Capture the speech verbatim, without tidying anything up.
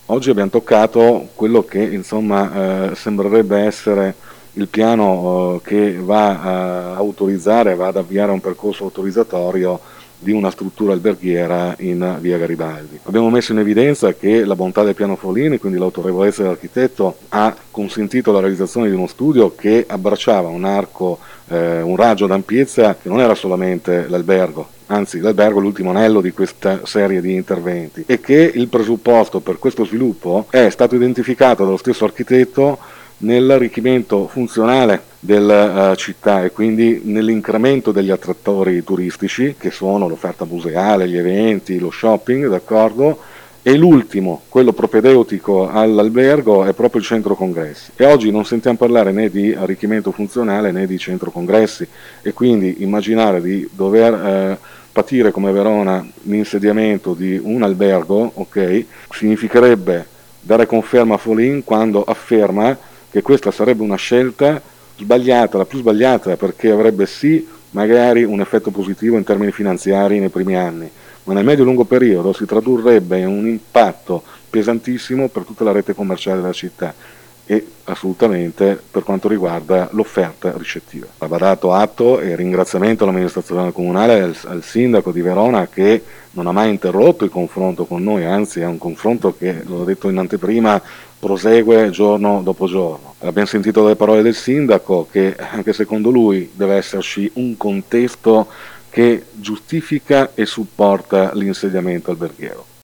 Oggi abbiamo toccato quello che insomma eh, sembrerebbe essere il piano eh, che va a autorizzare, va ad avviare un percorso autorizzatorio di una struttura alberghiera in via Garibaldi. Abbiamo messo in evidenza che la bontà del piano Folini, quindi l'autorevolezza dell'architetto, ha consentito la realizzazione di uno studio che abbracciava un arco, eh, un raggio d'ampiezza che non era solamente l'albergo, anzi l'albergo è l'ultimo anello di questa serie di interventi, e che il presupposto per questo sviluppo è stato identificato dallo stesso architetto nell'arricchimento funzionale della uh, città e quindi nell'incremento degli attrattori turistici che sono l'offerta museale, gli eventi, lo shopping, d'accordo? E l'ultimo, quello propedeutico all'albergo, è proprio il centro congressi. E oggi non sentiamo parlare né di arricchimento funzionale né di centro congressi, e quindi immaginare di dover eh, patire come Verona l'insediamento di un albergo, ok, significherebbe dare conferma a Folin quando afferma che questa sarebbe una scelta sbagliata, la più sbagliata, perché avrebbe sì magari un effetto positivo in termini finanziari nei primi anni, ma nel medio-lungo periodo si tradurrebbe in un impatto pesantissimo per tutta la rete commerciale della città e assolutamente per quanto riguarda l'offerta ricettiva. Va dato atto e ringraziamento all'amministrazione comunale e al, al sindaco di Verona che non ha mai interrotto il confronto con noi, anzi è un confronto che, l'ho detto in anteprima, prosegue giorno dopo giorno. Abbiamo sentito le parole del sindaco che anche secondo lui deve esserci un contesto che giustifica e supporta l'insediamento alberghiero.